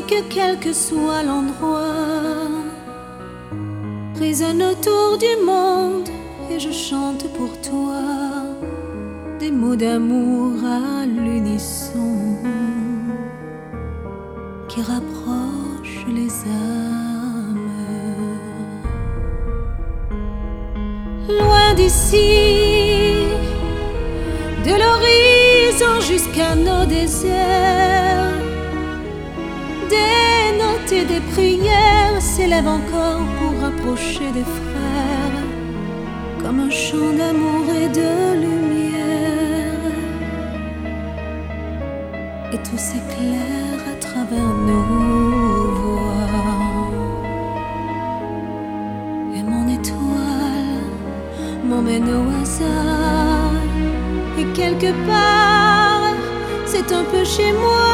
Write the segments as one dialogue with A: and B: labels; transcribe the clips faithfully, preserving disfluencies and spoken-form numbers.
A: que quel que soit l'endroit, résonne autour du monde et je chante pour toi des mots d'amour à l'unisson qui rapprochent les âmes. Loin d'ici, de l'horizon jusqu'à nos déserts, des notes et des prières s'élèvent encore pour rapprocher des frères, comme un chant d'amour et de lumière. Et tout s'éclaire à travers nos voix. Et mon étoile m'emmène au hasard, et quelque part, c'est un peu chez moi.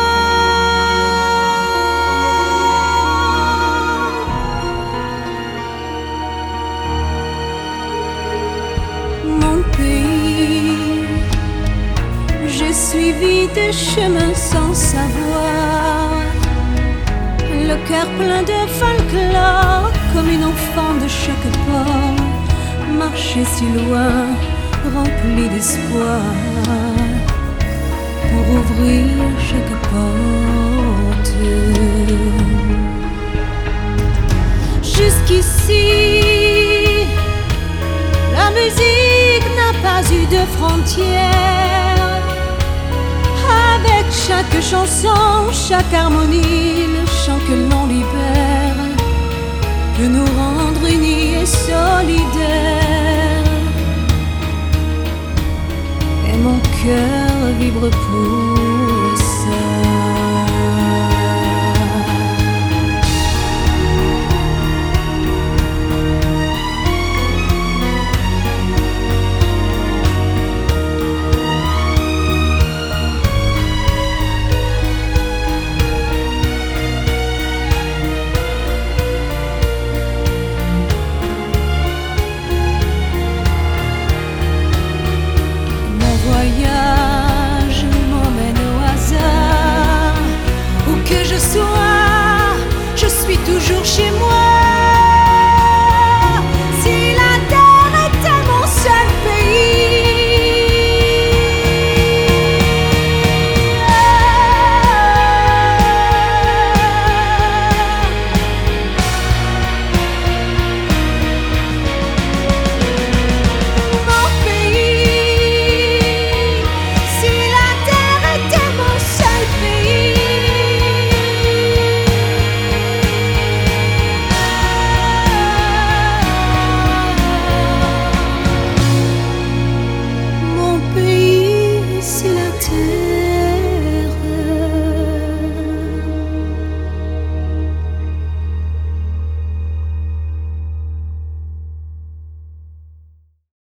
A: Mon pays, j'ai suivi tes chemins sans savoir, le cœur plein de folklore, comme une enfant de chaque port, marcher si loin, rempli d'espoir, pour ouvrir chaque porte. Jusqu'ici, la musique n'a pas eu de frontières. Avec chaque chanson, chaque harmonie, le chant que l'on libère peut nous rendre unis et solidaires. Et mon cœur vibre pour